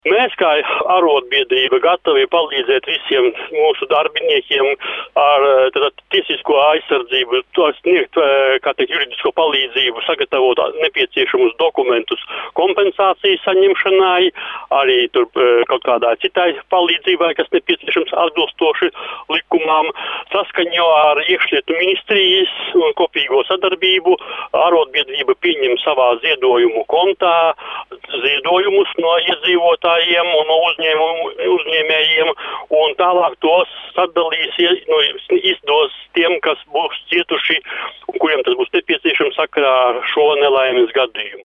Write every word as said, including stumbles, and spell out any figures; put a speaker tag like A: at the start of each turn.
A: Mēs, kā arotbiedrība, gatavi palīdzēt visiem mūsu darbiniekiem ar tātad, tiesisko aizsardzību, to sniegt, kā teikt, juridisko palīdzību, sagatavot nepieciešamus dokumentus kompensācijas saņemšanai, arī tur kaut kādā citai palīdzībai, kas nepieciešams atbilstoši likumām. Saskaņo ar iekšlietu ministrijas un kopīgo sadarbību arotbiedrība pieņem savā ziedojumu kontā ziedojumus no iedzīvotājiem un no uzņēmumu, uzņēmējiem, un tālāk tos sadalīs, no, izdos tiem, kas būs cietuši un kuriem tas būs nepieciešams sakarā ar šo nelaimes gadījumu.